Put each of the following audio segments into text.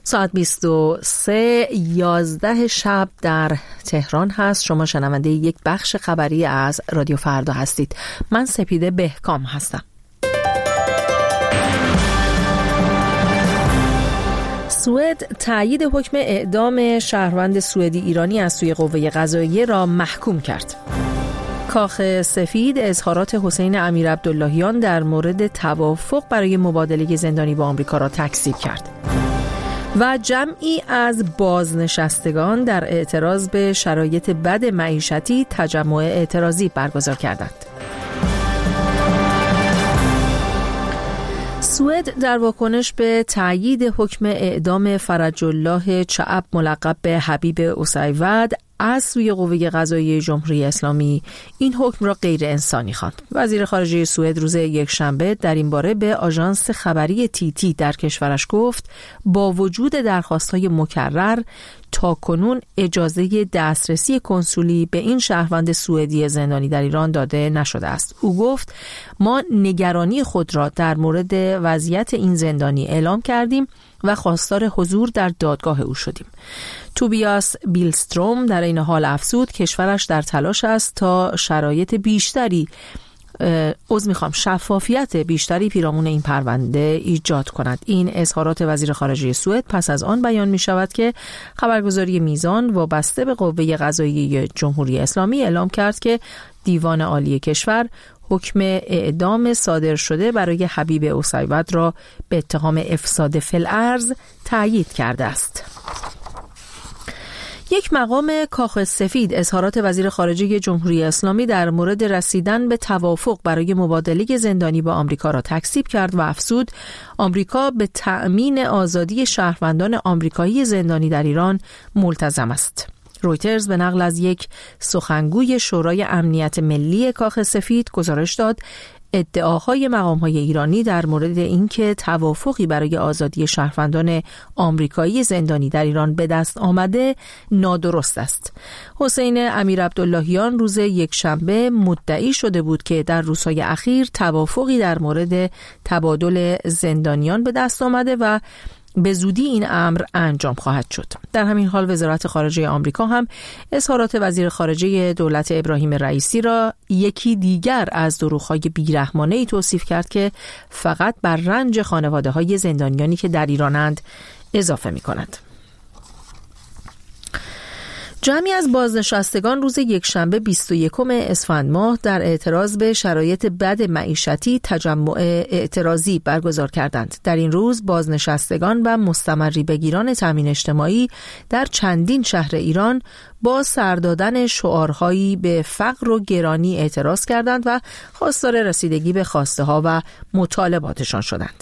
ساعت 23:11 شب در تهران هست. شما شنونده یک بخش خبری از رادیو فردا هستید. من سپیده بهکام هستم. سوئد تایید حکم اعدام شهروند سوئدی ایرانی از سوی قوه قضاییه را محکوم کرد. کاخ سفید اظهارات حسین امیرعبداللهیان در مورد توافق برای مبادله زندانی با آمریکا را تکذیب کرد. و جمعی از بازنشستگان در اعتراض به شرایط بد معیشتی تجمع اعتراضی برگزار کردند. سوئد در واکنش به تایید حکم اعدام فرج الله چعب ملقب به حبیب اسیود از سوی قوه قضاییه جمهوری اسلامی این حکم را غیر انسانی خواند. وزیر خارجه سوئد روز یکشنبه در این باره به آژانس خبری TT در کشورش گفت با وجود درخواست‌های مکرر تاکنون اجازه دسترسی کنسولی به این شهروند سوئدی زندانی در ایران داده نشده است. او گفت ما نگرانی خود را در مورد وضعیت این زندانی اعلام کردیم و خواستار حضور در دادگاه او شدیم. توبیاس بیلستروم در این حال افزود کشورش در تلاش است تا شفافیت بیشتری پیرامون این پرونده ایجاد کند. این اظهارات وزیر خارجه سوئد پس از آن بیان می شود که خبرگزاری میزان وابسته به قوه قضاییه جمهوری اسلامی اعلام کرد که دیوان عالی کشور حکم اعدام صادر شده برای حبیب اسیود را به اتهام افساد فی الارض تایید کرده است. یک مقام کاخ سفید اظهارات وزیر خارجه جمهوری اسلامی در مورد رسیدن به توافق برای مبادله زندانی با آمریکا را تکذیب کرد و افزود آمریکا به تأمین آزادی شهروندان آمریکایی زندانی در ایران ملتزم است. رویترز به نقل از یک سخنگوی شورای امنیت ملی کاخ سفید گزارش داد ادعاهای مقام‌های ایرانی در مورد اینکه توافقی برای آزادی شهروندان آمریکایی زندانی در ایران به دست آمده نادرست است. حسین امیرعبداللهیان روز یکشنبه مدعی شده بود که در روزهای اخیر توافقی در مورد تبادل زندانیان به دست آمده و به زودی این امر انجام خواهد شد. در همین حال وزارت خارجه آمریکا هم اظهارات وزیر خارجه دولت ابراهیم رئیسی را یکی دیگر از دروغ‌های بیرحمانه‌ای توصیف کرد که فقط بر رنج خانواده‌های زندانیانی که در ایرانند اضافه می‌کند. جمعی از بازنشستگان روز یکشنبه 21 اسفند ماه در اعتراض به شرایط بد معیشتی تجمع اعتراضی برگزار کردند. در این روز بازنشستگان و مستمری بگیران تامین اجتماعی در چندین شهر ایران با سر دادن شعارهایی به فقر و گرانی اعتراض کردند و خواستار رسیدگی به خواسته ها و مطالباتشان شدند.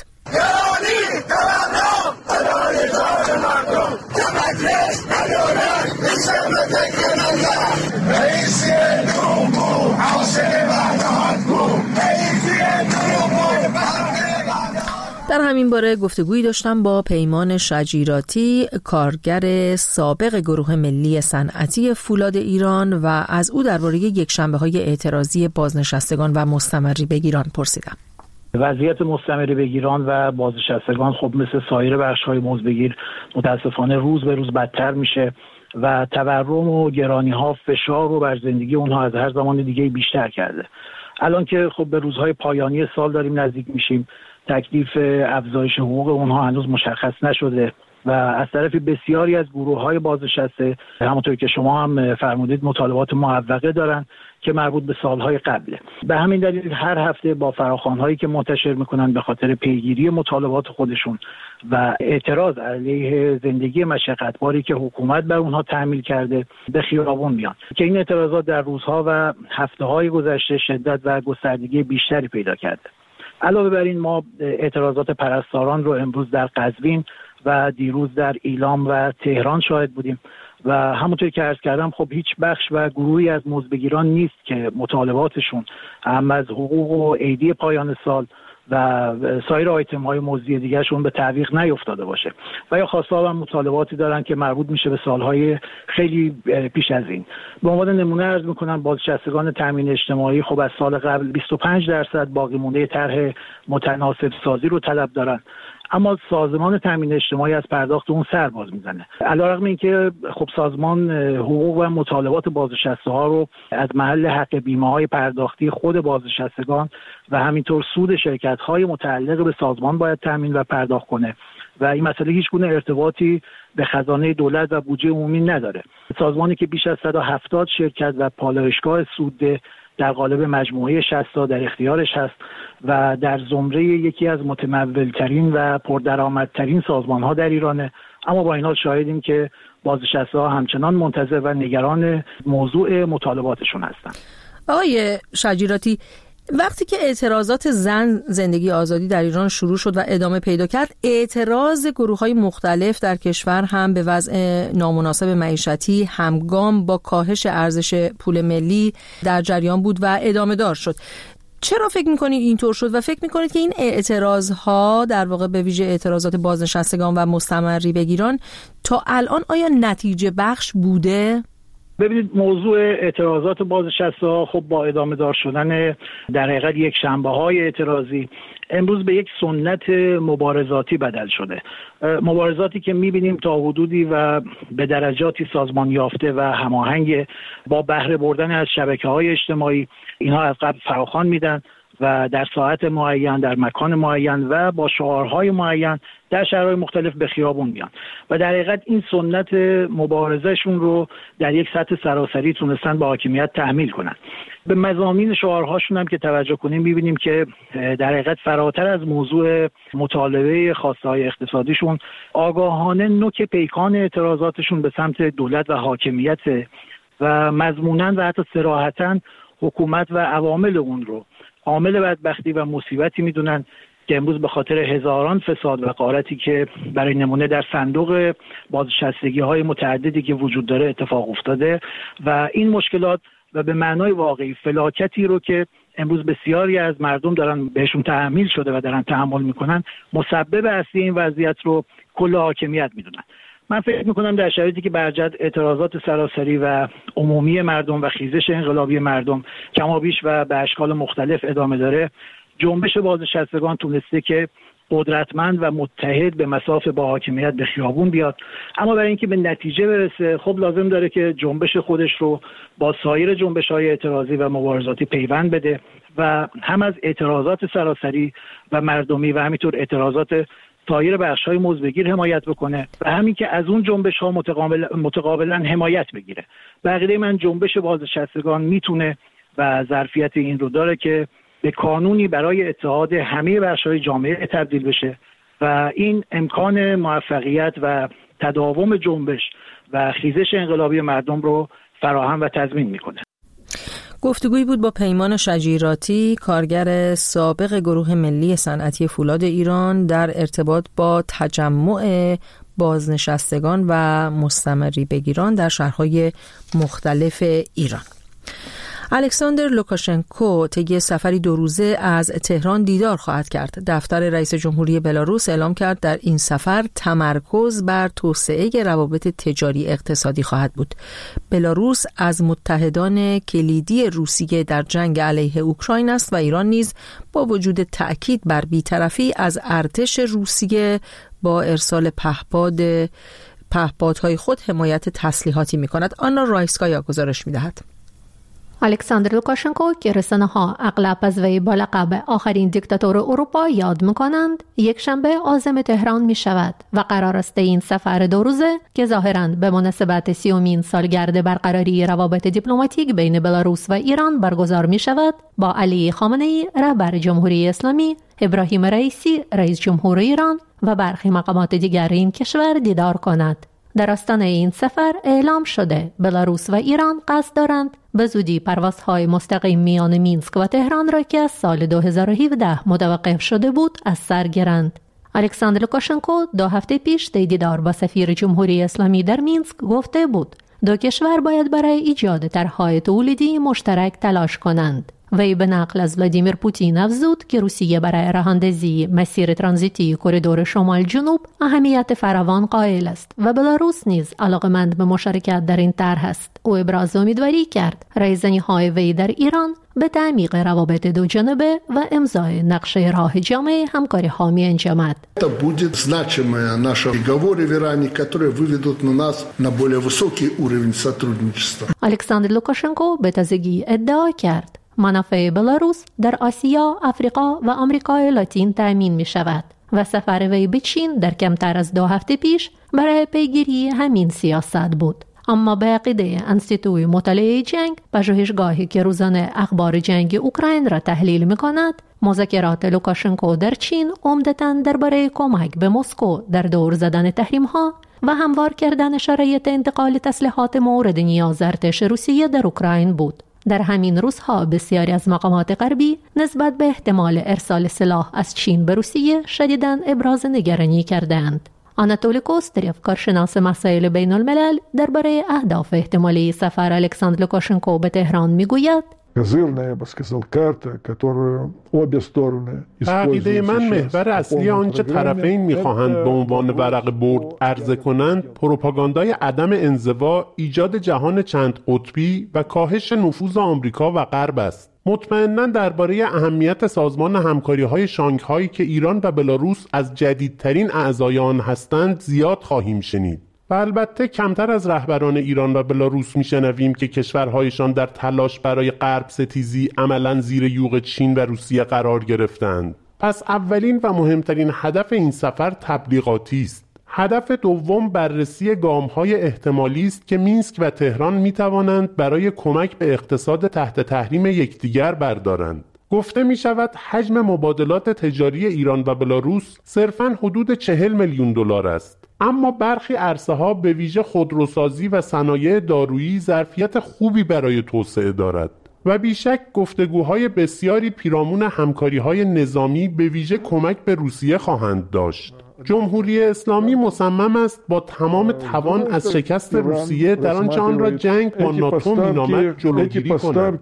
در همین باره گفتگویی داشتم با پیمان شجیراتی، کارگر سابق گروه ملی صنعتی فولاد ایران و از او درباره یکشنبه‌های اعتراضی بازنشستگان و مستمری بگیران پرسیدم. وضعیت مستمری بگیران و بازنشستگان خب مثل سایر بخش‌های مزدبگیر متاسفانه روز به روز بدتر میشه و تورم و گرانی‌ها فشار رو بر زندگی اونها از هر زمان دیگه بیشتر کرده. الان که خب به روزهای پایانی سال داریم نزدیک میشیم، تکلیف افزایش حقوق اونها هنوز مشخص نشده و از طرف بسیاری از گروه‌های بازنشسته همونطور که شما هم فرمودید مطالبات معوقه دارن که مربوط به سالهای قبله. به همین دلیل هر هفته با فراخوان‌هایی که منتشر میکنن به خاطر پیگیری مطالبات خودشون و اعتراض علیه زندگی مشقتباری که حکومت بر اونها تحمیل کرده به خیابون میان که این اعتراضات در روزها و هفته‌های گذشته شدت و گستردگی بیشتری پیدا کرده. علاوه بر این ما اعتراضات پرستاران رو امروز در قزوین و دیروز در ایلام و تهران شاهد بودیم و همونطور که عرض کردم خب هیچ بخش و گروهی از مزدبگیران نیست که مطالباتشون هم از حقوق و عیدی پایان سال و سایر آیتم های مزدی دیگرشون به تعویق نیفتاده باشه و یا خواسته و مطالباتی دارن که مربوط میشه به سالهای خیلی پیش از این. به عنوان نمونه عرض میکنم بازنشستگان تامین اجتماعی خب از سال قبل 25% باقی مونده طرح متناسب سازی رو طلب دارن. اما سازمان تامین اجتماعی از پرداخت اون سر باز میزنه. علیرغم اینکه خب سازمان حقوق و مطالبات بازنشسته‌ها رو از محل حق بیمه‌های پرداختی خود بازنشستگان و همینطور سود شرکت‌های متعلق به سازمان باید تامین و پرداخت کنه و این مسئله هیچ گونه ارتباطی به خزانه دولت و بودجه عمومی نداره. سازمانی که بیش از 170 شرکت و پالایشگاه سودده در قالب مجموعه 60 در اختیارش هست و در زمره یکی از متمول‌ترین و پردرآمدترین سازمان‌ها در ایرانه، اما با این حال شاهدیم که بازنشسته‌ها همچنان منتظر و نگران موضوع مطالباتشون هستند. آقای شجیراتی، وقتی که اعتراضات زن زندگی آزادی در ایران شروع شد و ادامه پیدا کرد، اعتراض گروه‌های مختلف در کشور هم به وضع نامناسب معیشتی همگام با کاهش ارزش پول ملی در جریان بود و ادامه دار شد. چرا فکر می‌کنید اینطور شد و فکر می‌کنید که این اعتراض‌ها در واقع به ویژه اعتراضات بازنشستگان و مستمری بگیران تا الان آیا نتیجه بخش بوده؟ ببینید، موضوع اعتراضات بازنشسته‌ها خب با ادامه دار شدن در حقیقت یک شنبه‌های اعتراضی امروز به یک سنت مبارزاتی بدل شده. مبارزاتی که می‌بینیم تا حدودی و به درجاتی سازمان یافته و هماهنگ با بهره بردن از شبکه‌های اجتماعی، اینها از قبل فراخوان میدن و در ساعت معین در مکان معین و با شعارهای معین در شهرهای مختلف به خیابون میان و در حقیقت این سنت مبارزهشون رو در یک سطح سراسری تونستن با حاکمیت تحمیل کنن. به مضامین شعارهاشون هم که توجه کنیم می‌بینیم که در حقیقت فراتر از موضوع مطالبه خواسته‌های اقتصادیشون آگاهانه نوک پیکان اعتراضاتشون به سمت دولت و حاکمیت و مضموناً و حتی صراحتاً حکومت و عوامل اون رو عامل بدبختی و مصیبتی میدونن که امروز به خاطر هزاران فساد و غارتی که برای نمونه در صندوق بازنشستگی‌های متعددی که وجود داره اتفاق افتاده و این مشکلات و به معنای واقعی فلاکتی رو که امروز بسیاری از مردم دارن بهشون تحمیل شده و دارن تحمل میکنن، مسبب اصلی این وضعیت رو کل حاکمیت میدونن. من فکر میکنم در شرایطی که برجد اعتراضات سراسری و عمومی مردم و خیزش انقلابی مردم کمابیش و به اشکال مختلف ادامه داره، جنبش بازنشستگان تونسته که قدرتمند و متحد به مسافه با حاکمیت به خیابون بیاد، اما برای اینکه به نتیجه برسه خب لازم داره که جنبش خودش رو با سایر جنبش‌های اعتراضی و مبارزاتی پیوند بده و هم از اعتراضات سراسری و مردمی و همینطور اعتراضات سایر بخش‌های مزدبگیر حمایت بکنه و همین که از اون جنبش‌ها متقابلا حمایت بگیره. بقیه من جنبش بازنشستگان میتونه و ظرفیت این رو داره که به قانونی برای اتحاد همه بخش‌های جامعه تبدیل بشه و این امکان موفقیت و تداوم جنبش و خیزش انقلابی مردم رو فراهم و تضمین میکنه. گفتگویی بود با پیمان شجیراتی، کارگر سابق گروه ملی صنعتی فولاد ایران در ارتباط با تجمع بازنشستگان و مستمری بگیران در شهرهای مختلف ایران. الکساندر لوکاشنکو طی سفری 2 روزه از تهران دیدار خواهد کرد. دفتر رئیس جمهوری بلاروس اعلام کرد در این سفر تمرکز بر توسعه روابط تجاری اقتصادی خواهد بود. بلاروس از متحدان کلیدی روسیه در جنگ علیه اوکراین است و ایران نیز با وجود تأکید بر بی‌طرفی از ارتش روسیه با ارسال پهپادهای خود حمایت تسلیحاتی می‌کند. آنا رایسکایا گزارش می‌دهد. الکساندر لوکاشنکو که رسانه‌ها اغلب از وی با لقب آخرین دیکتاتور اروپا یاد می‌کنند، یک شنبه عازم تهران می‌شود و قرار است این سفر 2 روزه که ظاهراً به مناسبت 30مین سالگرد برقراری روابط دیپلماتیک بین بلاروس و ایران برگزار می‌شود، با علی خامنه‌ای رهبر جمهوری اسلامی، ابراهیم رئیسی رئیس جمهور ایران و برخی مقامات دیگر این کشور دیدار کند. در آستانه این سفر اعلام شده بلاروس و ایران قصد دارند به زودی پروازهای مستقیم میان مینسک و تهران را که از سال 2017 متوقف شده بود از سر گیرند. الکساندر لوکاشنکو 2 هفته پیش در دیدار با سفیر جمهوری اسلامی در مینسک گفته بود 2 کشور باید برای ایجاد طرح‌های تولیدی مشترک تلاش کنند وی به نقل از ولادیمیر پوتین افزود که روسیه برای راهاندازی مسیر ترانزیتی کریدور شمال جنوب اهمیت فراوان قائل است و بلاروس نیز علاقمند به مشارکت در این طرح است. او ابراز امیدواری کرد رایزنی‌های وی در ایران به تعمیق روابط دو جانبه و امضای نقشه راه جامع همکاری‌ها می‌انجامد. Это будет значимые наши переговоры в Иране, которые выведут на нас на более высокий уровень сотрудничества. الکساندر لوکاشنکو به تازگی ادعا کرد منافع بلاروس در آسیا، آفریقا و آمریکای لاتین تأمین می شود و سفر وی به چین در کمتر از 2 هفته پیش برای پیگیری همین سیاست بود. اما به عقیده انستیتوی مطالعه جنگ، پژوهشگاهی که روزانه اخبار جنگ اوکراین را تحلیل می کند، مذاکرات لوکاشنکو در چین عمدتاً درباره کمک به مسکو در دور زدن تحریم‌ها و هموار کردن شرایط انتقال تسلیحات مورد نیاز ارتش روسیه در اوکراین بود. در همین روزها بسیاری از مقامات غربی نسبت به احتمال ارسال سلاح از چین به روسیه شدیداً ابراز نگرانی کردند. آناتولی کوستریف، کارشناس مسائل بین الملل، درباره اهداف احتمالی سفر الکساندر لوکاشنکو به تهران میگوید: عقیده من محور اصلی آنچه طرفین میخواهند به عنوان ورق برد عرضه کنند پروپاگاندای عدم انزوا، ایجاد جهان چند قطبی و کاهش نفوذ آمریکا و غرب است. مطمئناً درباره اهمیت سازمان همکاری‌های شانگهای که ایران و بلاروس از جدیدترین اعضای آن هستند زیاد خواهیم شنید. و البته کمتر از رهبران ایران و بلاروس میشنویم که کشورهایشان در تلاش برای غرب ستیزی عملاً زیر یوغ چین و روسیه قرار گرفتند. پس اولین و مهمترین هدف این سفر تبلیغاتی است. هدف دوم بررسی گام‌های احتمالی است که مینسک و تهران می‌توانند برای کمک به اقتصاد تحت تحریم یکدیگر بردارند. گفته می شود حجم مبادلات تجاری ایران و بلاروس صرفاً حدود 40 میلیون دلار است. اما برخی عرصه‌ها به ویژه خودروسازی و صنایع دارویی ظرفیت خوبی برای توسعه دارد و بیشک گفتگوهای بسیاری پیرامون همکاری‌های نظامی به ویژه کمک به روسیه خواهند داشت. جمهوری اسلامی مصمم است با تمام توان از شکست روسیه در آنچه آن را جنگ با ناتو مینامد جلوگیری کند.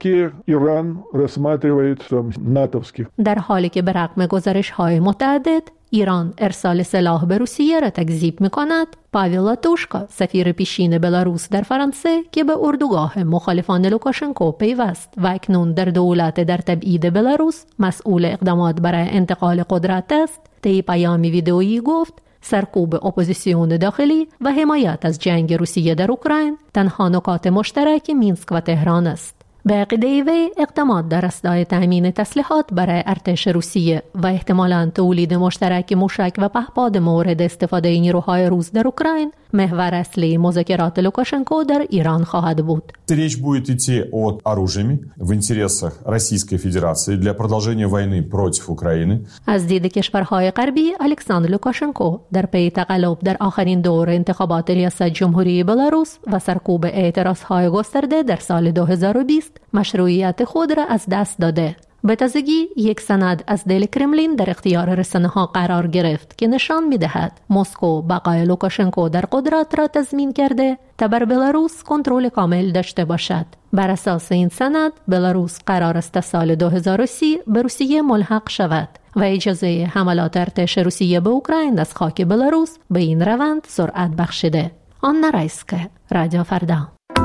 در حالی که به رغم گزارش‌های متعدد ایران ارسال سلاح به روسیه را تکذیب می‌کند، پاویل لاتوشکا، سفیر پیشین بلاروس در فرانسه که به اردوگاه مخالفان لوکاشنکو پیوست و اکنون در دولت در تبعید بلاروس مسئول اقدامات برای انتقال قدرت است، طی پیامی ویدئویی گفت سرکوب اپوزیسیون داخلی و حمایت از جنگ روسیه در اوکراین تنها نکات مشترک مینسک و تهران است. به عقیده وی اقدامات در راستای تامین تسلیحات برای ارتش روسیه و احتمالاً تولید مشترک موشک و پهپاد مورد استفاده نیروهای روس در اوکراین محور اصلی مذاکرات لوکاشنکو در ایران خواهد بود. Речь будет идти о оружиями в интересах Российской Федерации для продолжения войны против Украины. از دید کشورهای غربی، الکساندر لوکاشنکو در پی تقلب در آخرین دور انتخابات ریاست جمهوری بلاروس و سرکوب اعتراضهای گسترده در سال 2020 مشروعیت خود را از دست داده. به تازگی یک سند از دل کرملین در اختیار رسانه‌ها قرار گرفت که نشان می‌دهد مسکو بقای لوکاشنکو در قدرت را تضمین کرده تا بر بلاروس کنترل کامل داشته باشد. بر اساس این سند بلاروس قرار است تا سال 2030 به روسیه ملحق شود و اجازه حملات ارتش روسیه به اوکراین از خاک بلاروس به این روند سرعت بخشیده. آنا رایسکه، رادیو فردا.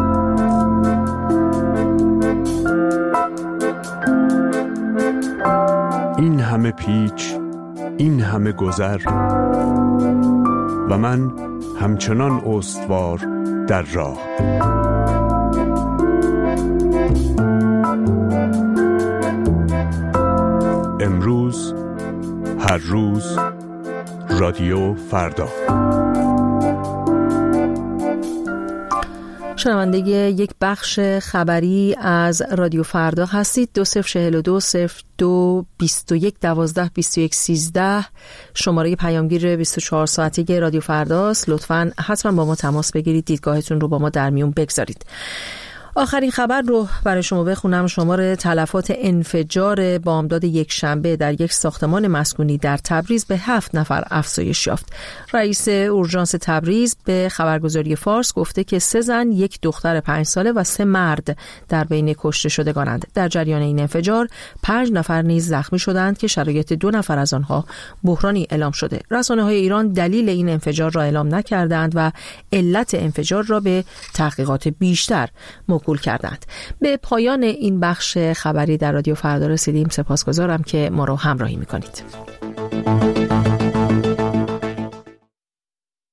این همه پیچ، این همه گذر و من همچنان استوار در راه. امروز، هر روز، رادیو فردا. شنونده یک بخش خبری از رادیو فردا هستید. 2042 02 21 12 21 13 شماره پیامگیر 24 ساعته رادیو فرداست. لطفاً حتما با ما تماس بگیرید، دیدگاهتون رو با ما در میون بگذارید. آخرین خبر رو برای شما بخونم. شمار تلفات انفجار بامداد یک شنبه در یک ساختمان مسکونی در تبریز به 7 نفر افزایش یافت. رئیس اورژانس تبریز به خبرگزاری فارس گفته که 3 زن، 1 دختر 5 ساله و 3 مرد در بین کشته شدگانند. در جریان این انفجار 5 نفر نیز زخمی شدند که شرایط 2 نفر از آنها بحرانی اعلام شده. رسانه‌های ایران دلیل این انفجار را اعلام نکردند و علت انفجار را به تحقیقات بیشتر موکول کردند. به پایان این بخش خبری در رادیو فردا رسیدیم. سپاسگزارم که ما را همراهی می‌کنید.